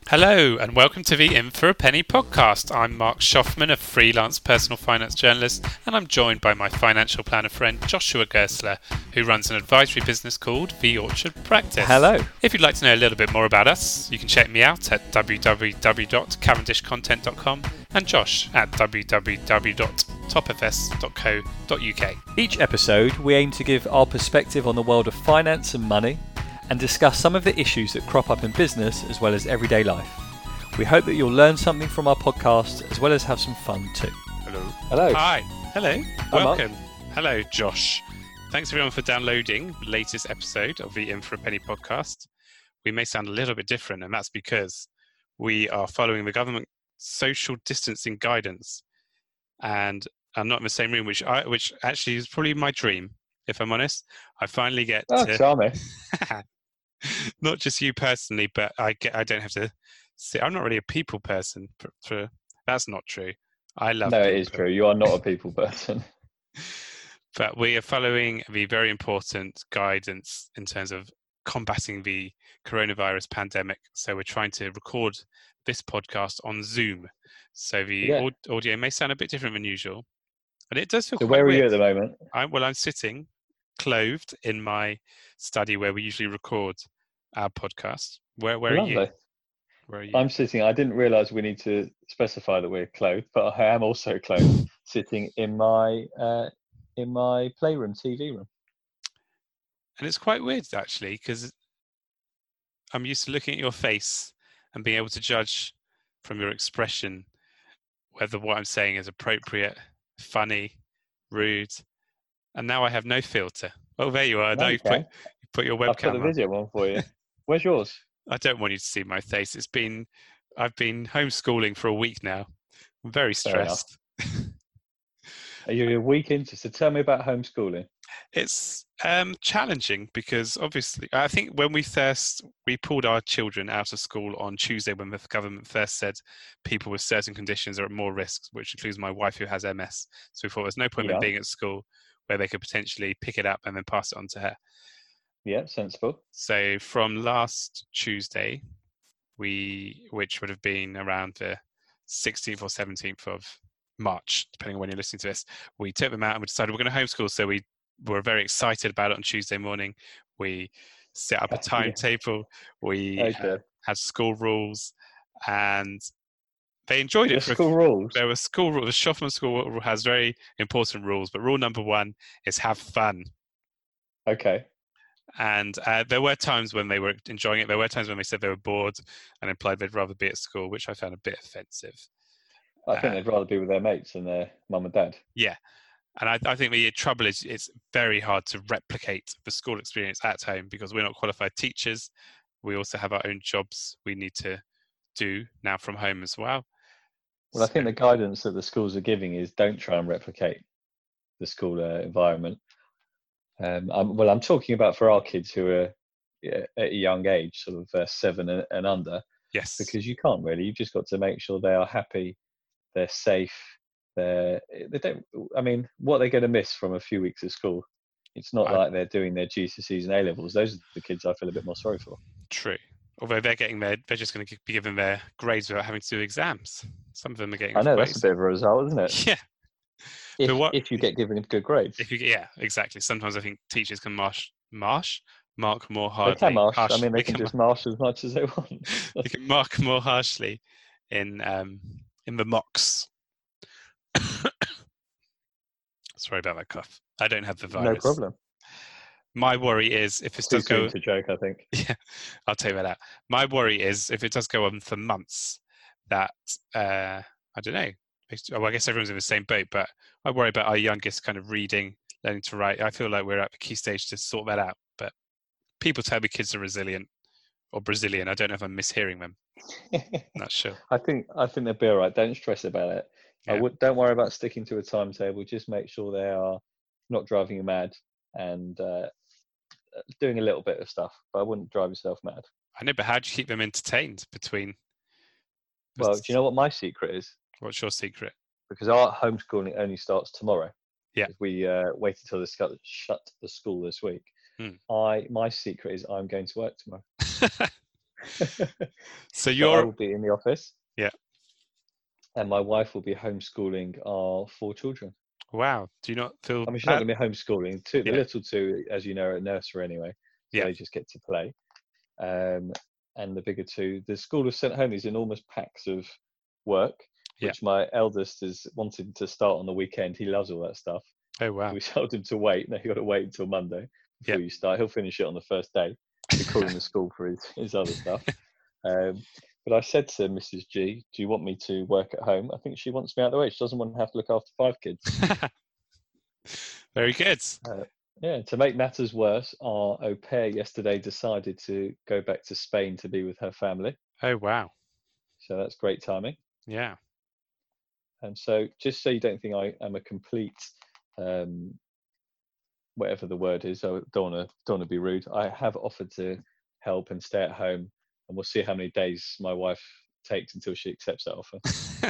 Hello, and welcome to the In for a Penny podcast. I'm Mark Schoffman, a freelance personal finance journalist, and I'm joined by my financial planner friend Joshua Gersler, who runs an advisory business called The Orchard Practice. Hello. If you'd like to know a little bit more about us, you can check me out at www.cavendishcontent.com and Josh at www.topfs.co.uk. Each episode, we aim to give our perspective on the world of finance and money and discuss some of the issues that crop up in business as well as everyday life. We hope that you'll learn something from our podcast as well as have some fun too. Hello. Hello. Hi. Hello. Hi, Mark. Welcome. Hello, Josh. Thanks everyone for downloading the latest episode of the In for a Penny podcast. We may sound a little bit different, and that's because we are following the government social distancing guidance, and I'm not in the same room, which actually is probably my dream, if I'm honest. I finally get to charming. not just you personally, but I don't have to sit. I'm not really a people person. That's not true. I love No, people. it is true. You are not a people person. But we are following the very important guidance in terms of combating the coronavirus pandemic. So we're trying to record this podcast on Zoom. So the audio may sound a bit different than usual. And it does feel So quite where are weird. you at the moment? I'm sitting clothed in my study where we usually record our podcast. Where are you? Lovely. Where are you? I'm sitting. I didn't realise we need to specify that we're clothed, but I am also clothed, sitting in my playroom, TV room. And it's quite weird actually, because I'm used to looking at your face and being able to judge from your expression whether what I'm saying is appropriate, funny, rude. And now I have no filter. Oh, there you are. No, Now you you put your I'll put webcam the on. video on for you. Where's yours? I don't want you to see my face. I've been homeschooling for a week now. I'm very Fair enough. stressed. Are you a week into? So tell me about homeschooling. It's challenging because obviously I think when we pulled our children out of school on Tuesday when the government first said people with certain conditions are at more risk, which includes my wife who has MS. So we thought there's no point in being at school where they could potentially pick it up and then pass it on to her. Yeah, sensible. So from last Tuesday, which would have been around the 16th or 17th of March, depending on when you're listening to this, we took them out and we decided we're going to homeschool. So we were very excited about it on Tuesday morning. We set up a timetable. We had school rules, and they enjoyed it. School rules. There were school rules. The Schoffman School has very important rules, but rule number one is have fun. Okay. And there were times when they were enjoying it. There were times when they said they were bored and implied they'd rather be at school, which I found a bit offensive. I think they'd rather be with their mates than their mum and dad. Yeah. And I think the trouble is it's very hard to replicate the school experience at home because we're not qualified teachers. We also have our own jobs we need to do now from home as well. Well, I think the guidance that the schools are giving is don't try and replicate the school environment. I'm talking about for our kids who are at a young age, sort of 7 and under. Yes. Because you can't really. You've just got to make sure they are happy, they're safe. They don't. I mean, what they're going to miss from a few weeks of school? It's not like they're doing their GCSEs and A levels. Those are the kids I feel a bit more sorry for. True. Although they're just going to be given their grades without having to do exams. Some of them are getting. I know that's a bit of a result, isn't it? Yeah. If you get given good grades. Yeah, exactly. Sometimes I think teachers can mark more hardly. They can marsh. I mean, they can just marsh as much as they want. They can mark more harshly in the mocks. Sorry about that cough. I don't have the virus. No problem. My worry is if it does go. It's a joke, I think. Yeah, I'll take that out. My worry is if it does go on for months, that I don't know. Well, I guess everyone's in the same boat, but I worry about our youngest kind of reading, learning to write. I feel like we're at the key stage to sort that out. But people tell me kids are resilient or Brazilian. I don't know if I'm mishearing them. Not sure. I think they'll be all right. Don't stress about it. Yeah. Don't worry about sticking to a timetable. Just make sure they are not driving you mad and doing a little bit of stuff. But I wouldn't drive yourself mad. I know, but how do you keep them entertained between? Well, do you know what my secret is? What's your secret? Because our homeschooling only starts tomorrow. Yeah. We waited till they shut the school this week. My secret is I'm going to work tomorrow. So So I will be in the office. Yeah. And my wife will be homeschooling our 4 children. Wow. Do you not feel I mean, she's not bad? going to be homeschooling. The Yeah. little two, as you know, are at nursery anyway. So Yeah. they just get to play. And the bigger two, the school have sent home these enormous packs of work, Yeah. which my eldest is wanting to start on the weekend. He loves all that stuff. Oh, wow. So we told him to wait. No, you got to wait until Monday before Yeah. you start. He'll finish it on the first day. We're calling the school for his other stuff. But I said to Mrs. G, do you want me to work at home? I think she wants me out of the way. She doesn't want to have to look after 5 kids. Very good. Yeah, to make matters worse, our au pair yesterday decided to go back to Spain to be with her family. Oh, wow. So that's great timing. Yeah. And so just so you don't think I am a complete, whatever the word is, I don't want to be rude. I have offered to help and stay at home, and we'll see how many days my wife takes until she accepts that offer.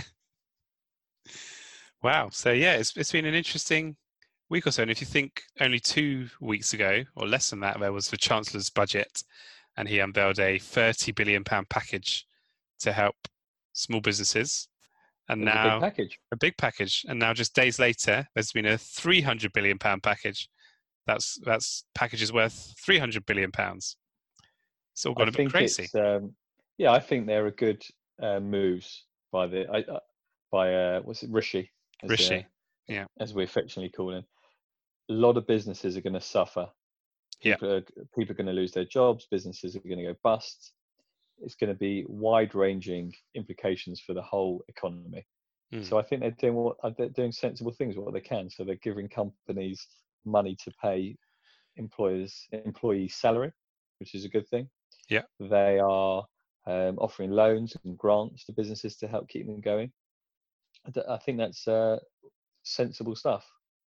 Wow. So yeah, it's been an interesting week or so. And if you think only 2 weeks ago, or less than that, there was the Chancellor's budget, and he unveiled a £30 billion package to help small businesses. And It was now a big package. And now just days later, there's been a £300 billion package. That's packages worth £300 billion. It's all gone a bit crazy. Yeah, I think there are good moves by what's it, Rishi? Rishi, as we affectionately call him. A lot of businesses are going to suffer. People are going to lose their jobs. Businesses are going to go bust. It's going to be wide-ranging implications for the whole economy. So I think they're doing sensible things what they can. So they're giving companies money to pay employees' salary, which is a good thing. Yeah, they are offering loans and grants to businesses to help keep them going. I think that's sensible stuff.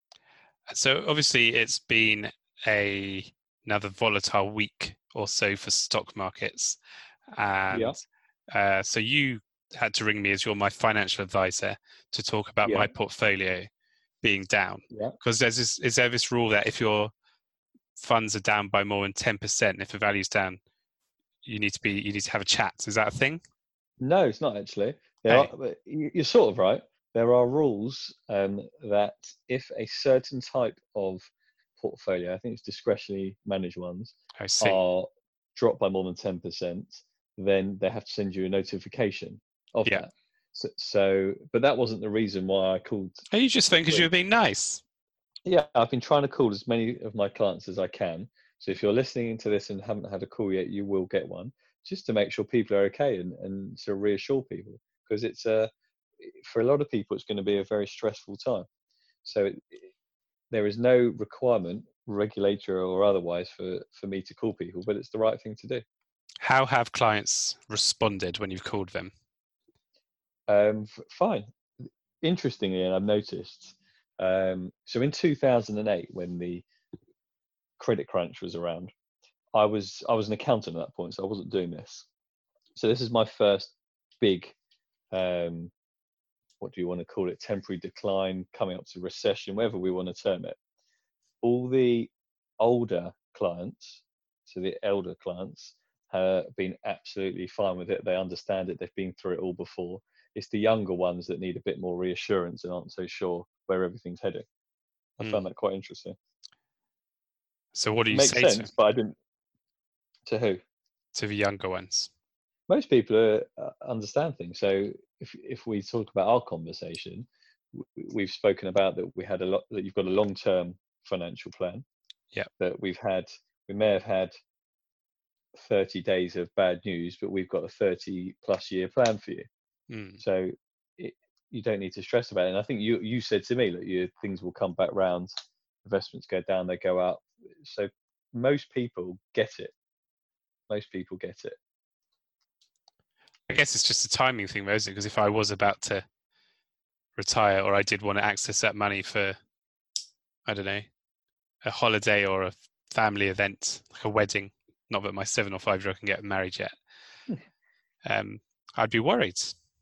So obviously it's been another volatile week or so for stock markets, and so you had to ring me as you're my financial advisor to talk about my portfolio being down. Because is there this rule that if your funds are down by more than 10%, if the value's down, you need to have a chat? Is that a thing? No, it's not actually. You're sort of right. There are rules that if a certain type of portfolio, I think it's discretionary managed ones, are dropped by more than 10%, then they have to send you a notification of that. So, but that wasn't the reason why I called. Oh, you just think because you were being nice? Yeah, I've been trying to call as many of my clients as I can. So if you're listening to this and haven't had a call yet, you will get one, just to make sure people are okay and to reassure people, because it's for a lot of people, it's going to be a very stressful time. So there is no requirement, regulatory or otherwise, for me to call people, but it's the right thing to do. How have clients responded when you've called them? Fine. Interestingly, and I've noticed, so in 2008, when the credit crunch was around, I was an accountant at that point, so I wasn't doing this. So this is my first big, what do you want to call it, temporary decline, coming up to recession, whatever we want to term it. All the older clients, so the elder clients, have been absolutely fine with it. They understand it. They've been through it all before. It's the younger ones that need a bit more reassurance and aren't so sure where everything's heading. I found that quite interesting. So what do you say to? But I didn't. To who? To the younger ones. Most people understand things. So if we talk about our conversation, we've spoken about that we had that you've got a long-term financial plan. Yeah. That we may have had 30 days of bad news, but we've got a 30+ year plan for you. So you don't need to stress about it. And I think you said to me that things will come back round, investments go down, they go up. So most people get it. I guess it's just a timing thing, though, isn't it? Because if I was about to retire, or I did want to access that money for, I don't know, a holiday or a family event, like a wedding, not that my 7 or 5-year-old can get married yet, I'd be worried.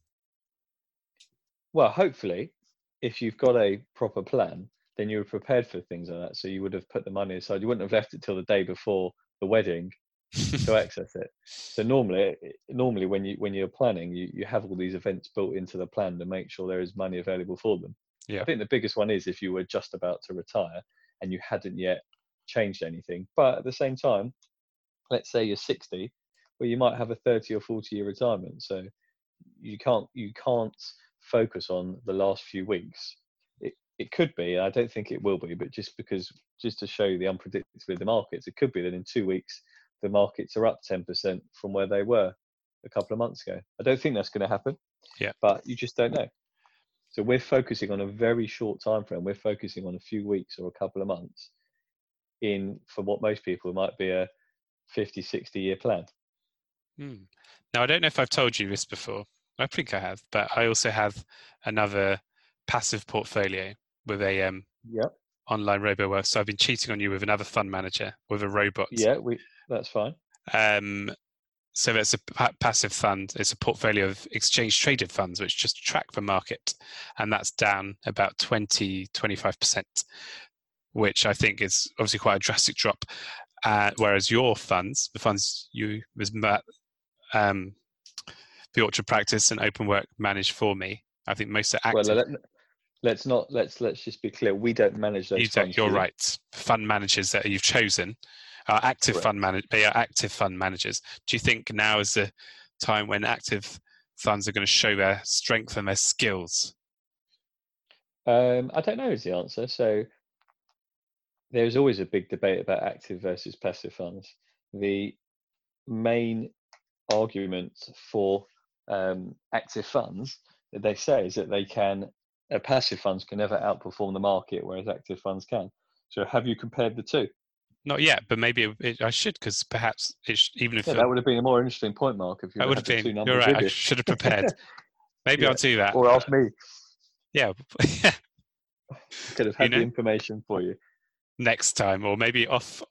Well, hopefully, if you've got a proper plan, then you're prepared for things like that. So you would have put the money aside. You wouldn't have left it till the day before the wedding to access it. So normally when you're planning, you have all these events built into the plan to make sure there is money available for them. Yeah. I think the biggest one is if you were just about to retire and you hadn't yet changed anything. But at the same time, let's say you're 60, well, you might have a 30 or 40-year retirement. So you can't focus on the last few weeks. It could be, I don't think it will be, but just to show you the unpredictability of the markets, it could be that in 2 weeks the markets are up 10% from where they were a couple of months ago. I don't think that's going to happen. Yeah. But you just don't know. So we're focusing on a very short time frame. We're focusing on a few weeks or a couple of months for what most people might be a 50, 60-year plan. Now, I don't know if I've told you this before. I think I have, but I also have another passive portfolio with a online robo-wealth. So I've been cheating on you with another fund manager with a robot. Yeah, that's fine. So that's a passive fund. It's a portfolio of exchange-traded funds which just track the market, and that's down about 20-25%, which I think is obviously quite a drastic drop. Whereas your funds, the funds the Orchard Practice and Open Work manage for me, I think most are active. Well, let's just be clear. We don't manage those funds. You're right. Fund managers that you've chosen are active fund managers. They are active fund managers. Do you think now is the time when active funds are going to show their strength and their skills? I don't know is the answer. So there's always a big debate about active versus passive funds. The main argument for active funds that they say is that passive funds can never outperform the market, whereas active funds can. So have you compared the two? Not yet, but maybe I should, because perhaps even if that would have been a more interesting point, Mark. If you would have been, you're right. I should have prepared. Maybe I'll do that. Or ask me. Yeah, could have had the information for you next time, or maybe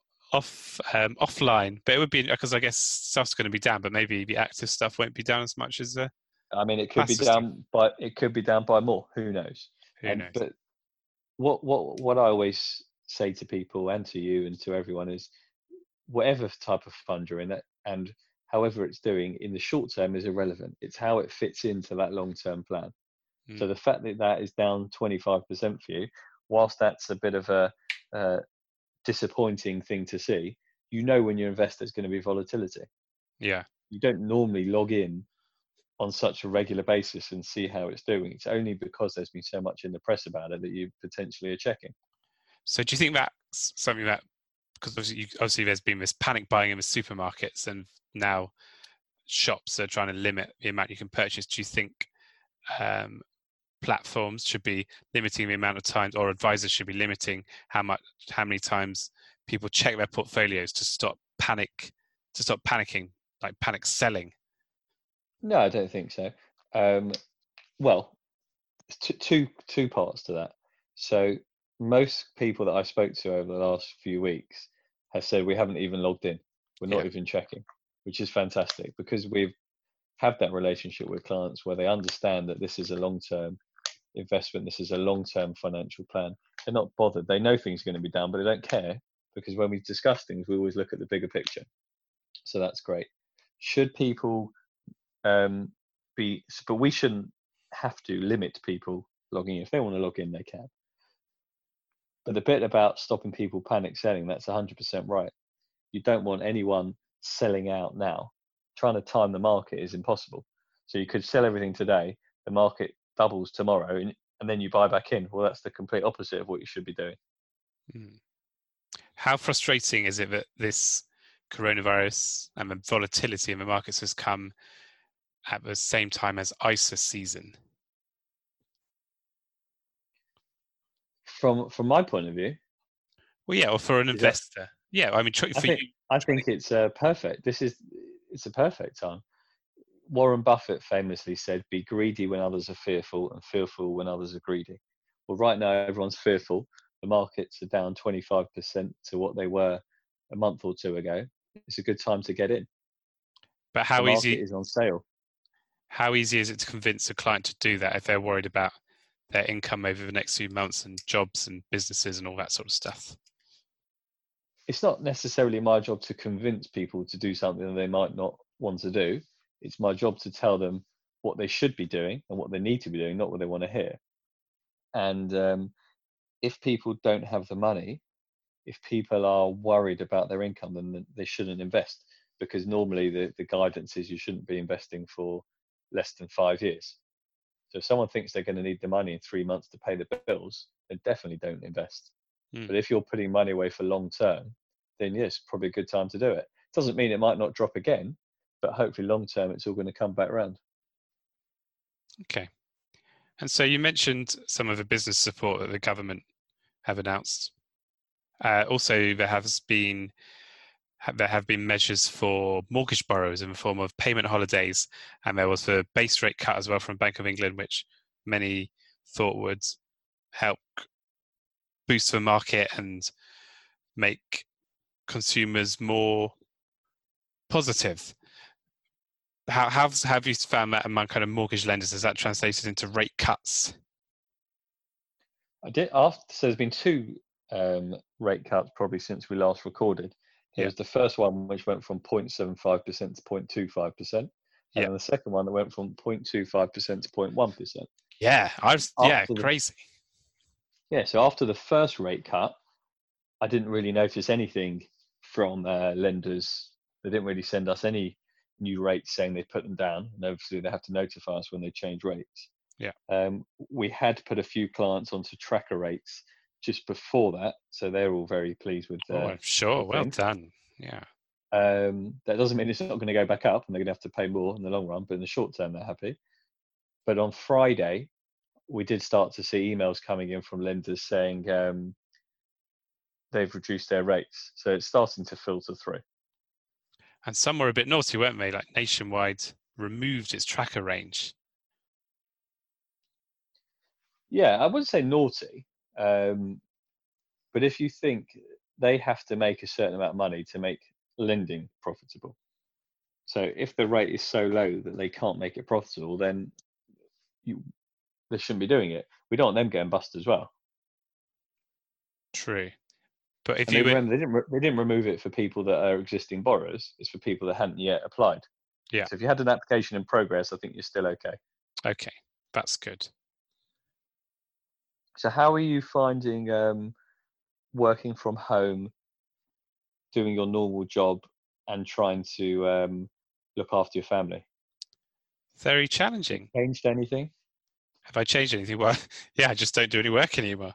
offline. But it would be because I guess stuff's going to be down, but maybe the active stuff won't be down as much as the. I mean, it could be down, but it could be down by more. Who knows? Who knows? But what I always say to people and to you and to everyone is, whatever type of fund you're in, and however it's doing in the short term is irrelevant. It's how it fits into that long-term plan. So the fact that is down 25% for you, whilst that's a bit of a disappointing thing to see, when you invest there's going to be volatility. Yeah. You don't normally log in on such a regular basis and see how it's doing. It's only because there's been so much in the press about it that you potentially are checking. So do you think that's something that, because obviously there's been this panic buying in the supermarkets and now shops are trying to limit the amount you can purchase. Do you think platforms should be limiting the amount of times, or advisors should be limiting how many times people check their portfolios to stop panicking, like panic selling? No, I don't think so. Well, two parts to that. So most people that I spoke to over the last few weeks have said we haven't even logged in. We're not even checking, which is fantastic, because we've had that relationship with clients where they understand that this is a long-term investment. This is a long-term financial plan. They're not bothered. They know things are going to be down, but they don't care, because when we discuss things, we always look at the bigger picture. So that's great. Should people but we shouldn't have to limit people logging in. If they want to log in, they can. But the bit about stopping people panic selling, that's 100% right. You don't want anyone selling out now. Trying to time the market is impossible. So you could sell everything today, the market doubles tomorrow, and then you buy back in. Well, that's the complete opposite of what you should be doing. How frustrating is it that this coronavirus and the volatility in the markets has come at the same time as ISA season? From my point of view, well, yeah, or for an investor, I mean, I think it's perfect. It's a perfect time. Warren Buffett famously said, "Be greedy when others are fearful, and fearful when others are greedy." Well, right now everyone's fearful. The markets are down 25% to what they were a month or two ago. It's a good time to get in. But how easy is on sale? How easy is it to convince a client to do that if they're worried about their income over the next few months and jobs and businesses and all that sort of stuff? it's not necessarily my job to convince people to do something that they might not want to do. It's my job to tell them what they should be doing and what they need to be doing, not what they want to hear. And if people don't have the money, if people are worried about their income, then they shouldn't invest, because normally the guidance is you shouldn't be investing for less than 5 years. So if someone thinks they're going to need the money in 3 months to pay the bills, then definitely don't invest. But if you're putting money away for long term, then yes, probably a good time to do it. Doesn't mean it might not drop again, but hopefully long term it's all going to come back around. Okay. And so you mentioned some of the business support that the government have announced. Also, there have been measures for mortgage borrowers in the form of payment holidays, and there was the base rate cut as well from Bank of England, which many thought would help boost the market and make consumers more positive. How have you found that among kind of mortgage lenders? Has that translated into rate cuts? So there's been two rate cuts probably since we last recorded. There was the first one which went from 0.75% to 0.25%, and then the second one that went from 0.25% to 0.1%. Crazy. Yeah, so after the first rate cut, I didn't really notice anything from lenders. They didn't really send us any new rates saying they put them down, and obviously they have to notify us when they change rates. We had put a few clients onto tracker rates just before that, so they're all very pleased with I'm sure. Well done. Yeah. That doesn't mean it's not going to go back up and they're going to have to pay more in the long run, but in the short term they're happy. But on Friday we did start to see emails coming in from lenders saying they've reduced their rates, so it's starting to filter through. And some were a bit naughty, weren't they? Like Nationwide removed its tracker range. Yeah, I wouldn't say naughty, but if you think they have to make a certain amount of money to make lending profitable, so if the rate is so low that they can't make it profitable, then they shouldn't be doing it. We don't want them getting bust as well. True, but if remember, they didn't remove it for people that are existing borrowers. It's for people that hadn't yet applied. Yeah. So if you had an application in progress, I think you're still okay. Okay, that's good. So how are you finding working from home, doing your normal job, and trying to look after your family? Very challenging. Changed anything? Have I changed anything? Well, I just don't do any work anymore.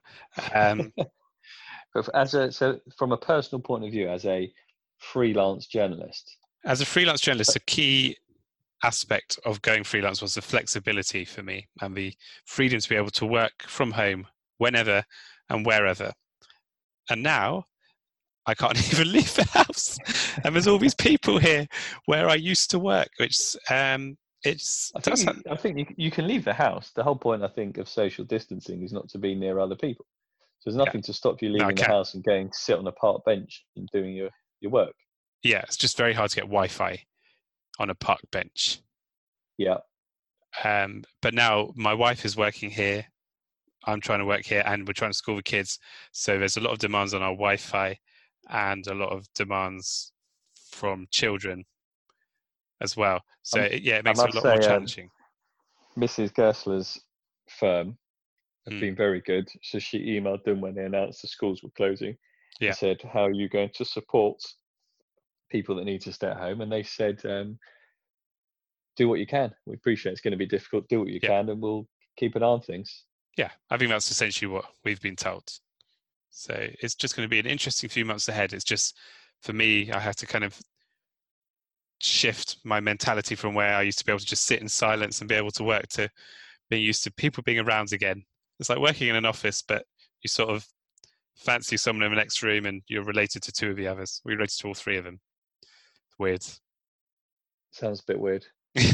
But so from a personal point of view, as a freelance journalist. As a freelance journalist, a key aspect of going freelance was the flexibility for me and the freedom to be able to work from home whenever and wherever. And now I can't even leave the house, and there's all these people here where I used to work, which I think you can leave the house. The whole point, I think, of social distancing is not to be near other people. So there's nothing to stop you leaving the house and going to sit on a park bench and doing your work. Yeah, it's just very hard to get Wi-Fi on a park bench. Yeah. But now my wife is working here. I'm trying to work here, and we're trying to school the kids. So there's a lot of demands on our Wi-Fi and a lot of demands from children as well. So it makes it a lot more challenging. Mrs. Gersler's firm have been very good. So she emailed them when they announced the schools were closing. Yeah. And said, how are you going to support people that need to stay at home? And they said, do what you can. We appreciate it's going to be difficult. Do what you can, and we'll keep an eye on things. Yeah, I think that's essentially what we've been told. So it's just going to be an interesting few months ahead. It's just, for me, I have to kind of shift my mentality from where I used to be able to just sit in silence and be able to work to being used to people being around again. It's like working in an office, but you sort of fancy someone in the next room and you're related to two of the others. We're related to all three of them. Weird. Sounds a bit weird.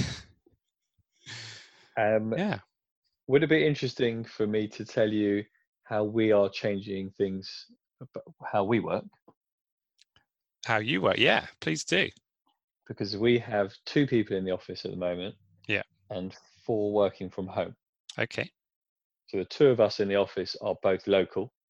Yeah. Would it be interesting for me to tell you how we are changing things, how we work? How you work? Yeah, please do. Because we have 2 people in the office at the moment. Yeah. And 4 working from home. Okay. So the 2 of us in the office are both local.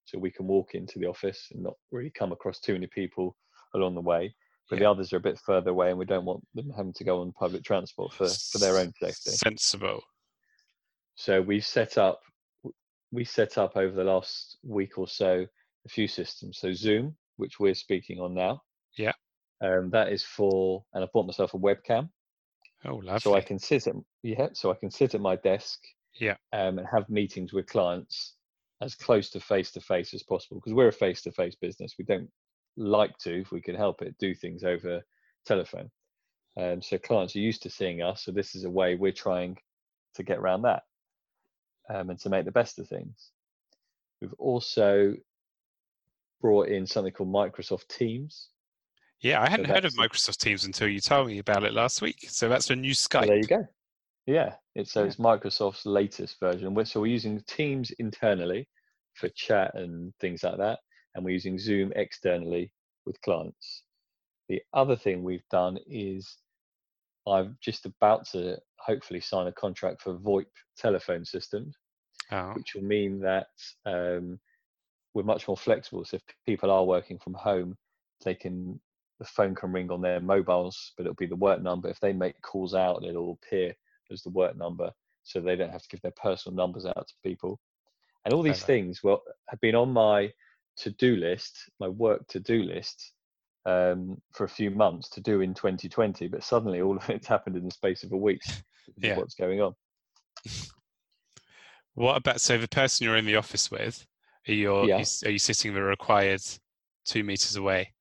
so we can walk into the office and not really come across too many people along the way. But Yeah. the others are a bit further away, and we don't want them having to go on public transport for their own safety. Sensible. So we set up over the last week or so a few systems. So Zoom, which we're speaking on now. Yeah. That is for, and I bought myself a webcam. Oh, lovely. So I can sit at my desk. Yeah. And have meetings with clients as close to face as possible, because we're a face-to-face business. We don't like to, if we can help it, do things over telephone. So clients are used to seeing us. So this is a way we're trying to get around that, and to make the best of things. We've also brought in something called Microsoft Teams. Yeah, I hadn't heard of Microsoft Teams until you told me about it last week. So that's the new Skype. Well, there you go. Yeah, it's Microsoft's latest version. So we're using Teams internally for chat and things like that, and we're using Zoom externally with clients. The other thing we've done is I'm just about to hopefully sign a contract for VoIP telephone systems, which will mean that we're much more flexible. So if people are working from home, the phone can ring on their mobiles, but it'll be the work number. If they make calls out, it'll appear as the work number, so they don't have to give their personal numbers out to people. And all these things have been on my to-do list, my work to-do list, for a few months to do in 2020, but suddenly all of it's happened in the space of a week. Yeah. What's going on? What about, so the person you're in the office with, are you sitting the required 2 meters away?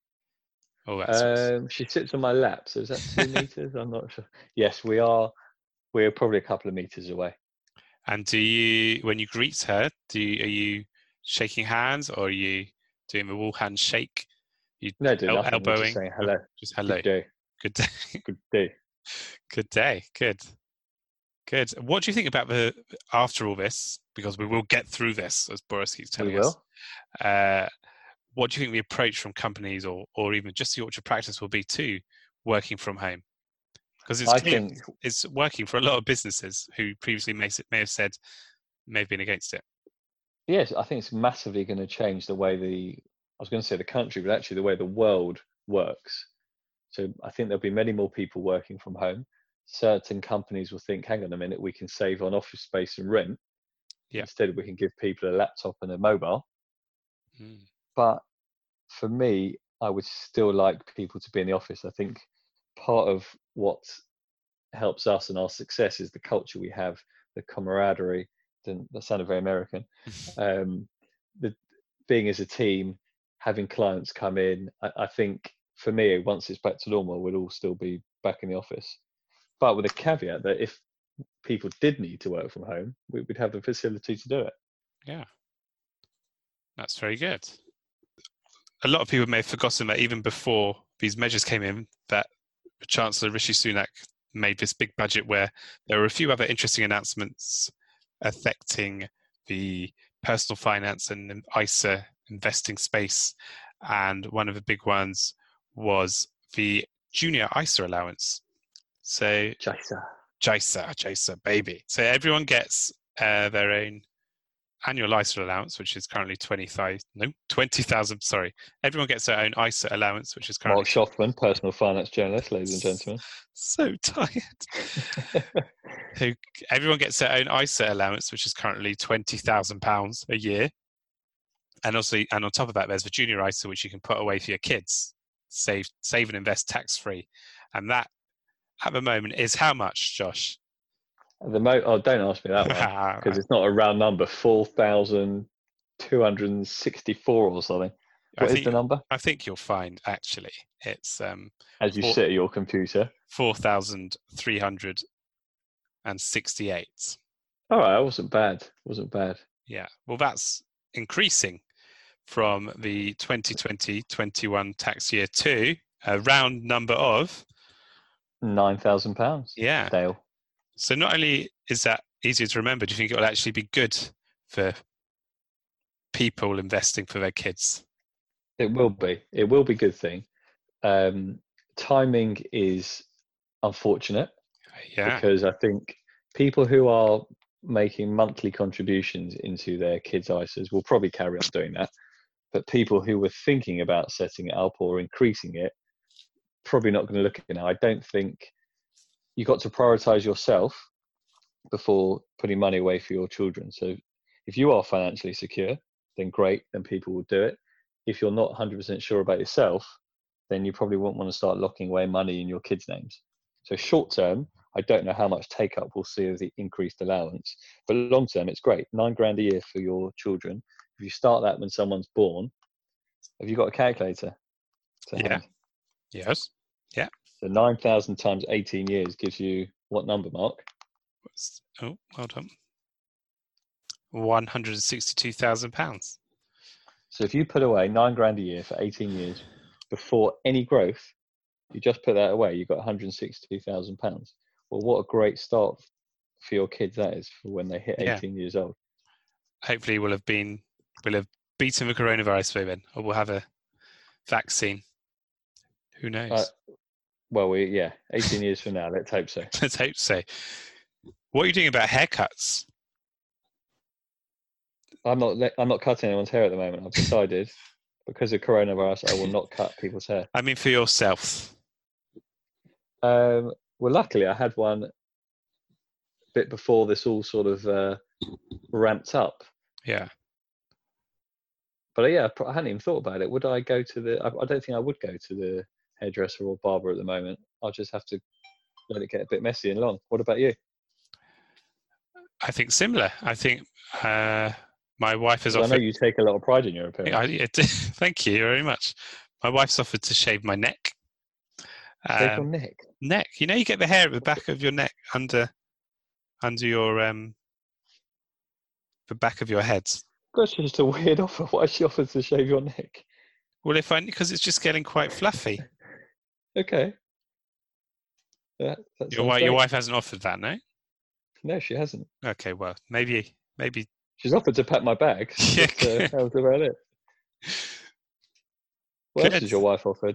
She sits on my lap, so is that 2 meters? I'm not sure. Yes, we are. We're probably a couple of meters away. And when you greet her, are you shaking hands, or are you doing the all hands shake? No, do nothing. Elbowing. Just saying hello. Just hello. Good day. Good day. Good day. Good day. Good. What do you think about after all this? Because we will get through this, as Boris keeps telling us. What do you think the approach from companies, or even just the Orchard practice, will be to working from home? Because it's working for a lot of businesses who previously may have been against it. Yes, I think it's massively going to change the way I was going to say the country, but actually the way the world works. So I think there'll be many more people working from home. Certain companies will think, hang on a minute, we can save on office space and rent. Yeah. Instead, we can give people a laptop and a mobile. But for me, I would still like people to be in the office. I think part of what helps us and our success is the culture we have, the camaraderie. That sounded very American. The being as a team, having clients come in. I think for me, once it's back to normal, we'll all still be back in the office. But with a caveat that if people did need to work from home, we'd have the facility to do it. Yeah, that's very good. A lot of people may have forgotten that even before these measures came in, that Chancellor Rishi Sunak made this big budget where there were a few other interesting announcements affecting the personal finance and ISA investing space. And one of the big ones was the junior ISA allowance. So JISA, baby. So everyone gets their own annual ISA allowance, which is currently 20,000. Sorry, everyone gets their own ISA allowance, which is currently. Mark Schaffman, personal finance journalist, ladies and gentlemen. So tired. Everyone gets their own ISA allowance, which is currently £20,000 a year, and on top of that, there's the junior ISA, which you can put away for your kids, save and invest tax free, and that at the moment is how much, Josh? Don't ask me that one, because it's not a round number. 4,264 or something. What is the number? I think you'll find actually it's as you sit at your computer. 4,368. All right, it wasn't bad. Yeah, well, that's increasing from the 2020-21 tax year to a round number of £9,000. Yeah, Dale. So not only is that easier to remember, do you think it will actually be good for people investing for their kids? It will be. It will be a good thing. Timing is unfortunate, because I think people who are making monthly contributions into their kids' ISAs will probably carry on doing that. But people who were thinking about setting it up or increasing it, probably not going to look at it now. I don't think you've got to prioritize yourself before putting money away for your children. So if you are financially secure, then great, then people will do it. If you're not 100% sure about yourself, then you probably won't want to start locking away money in your kids' names. So short term, I don't know how much take up we'll see of the increased allowance, but long term, it's great. $9,000 a year for your children. If you start that when someone's born, have you got a calculator to hand? Yes. Yeah. So 9,000 times 18 years gives you what number, Mark? Oh, hold on. £162,000. So if you put away $9,000 a year for 18 years before any growth, you just put that away, you've got £162,000. Well, what a great start for your kids that is for when they hit 18 years old. Hopefully we'll have beaten the coronavirus by then, or we'll have a vaccine. Who knows? 18 years from now, let's hope so. Let's hope so. What are you doing about haircuts? I'm not cutting anyone's hair at the moment. I've decided because of coronavirus, I will not cut people's hair. I mean, for yourself. Well, luckily, I had one a bit before this all sort of ramped up. Yeah. But I hadn't even thought about it. Would I go to the? I don't think I would go to the hairdresser or barber at the moment. I'll just have to let it get a bit messy and long. What about you? I think similar. I think my wife has offered. I know you take a lot of pride in your appearance. Thank you very much. My wife's offered to shave my neck. Shave your neck? Neck. You know, you get the hair at the back of your neck under your the back of your head. That's just a weird offer. Why she offers to shave your neck? Well, because it's just getting quite fluffy. Okay. Your wife hasn't offered that, no? No, she hasn't. Okay, well, maybe. She's offered to pat my bag. Yeah. That was about it. What else has your wife offered?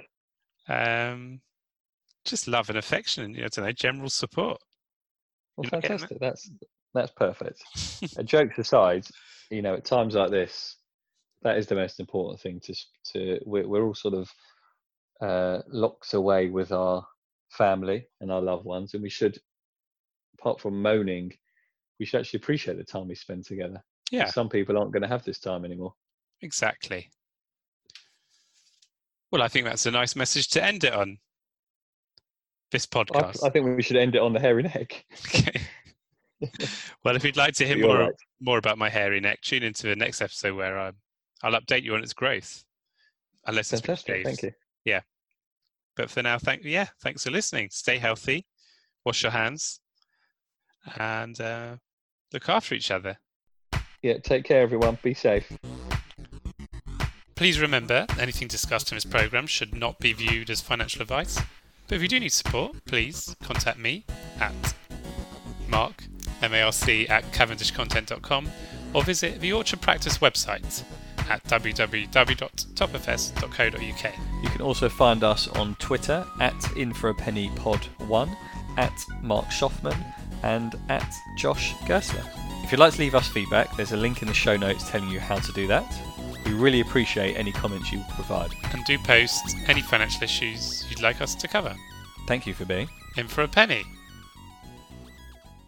Just love and affection, and general support. Well, fantastic. That's perfect. Jokes aside, at times like this, that is the most important thing. We're all sort of locked away with our family and our loved ones, and we should, apart from moaning, we should actually appreciate the time we spend together. Yeah. Some people aren't going to have this time anymore. Exactly. Well, I think that's a nice message to end it on. This podcast. I think we should end it on the hairy neck. Okay. Well, if you'd like to hear more about my hairy neck, tune into the next episode where I'll update you on its growth. Unless it's fantastic. Thank you. Yeah. But for now, thanks for listening. Stay healthy, wash your hands, and look after each other. Yeah, take care, everyone. Be safe. Please remember, anything discussed in this programme should not be viewed as financial advice. But if you do need support, please contact me at Mark, MARC, at cavendishcontent.com, or visit the Orchard Practice website at www.topfs.co.uk. You can also find us on Twitter at InForAPennyPod1, at Mark Schaffman, and at Josh Gersler. If you'd like to leave us feedback, there's a link in the show notes telling you how to do that. We really appreciate any comments you provide. And do post any financial issues you'd like us to cover. Thank you for being In for a Penny.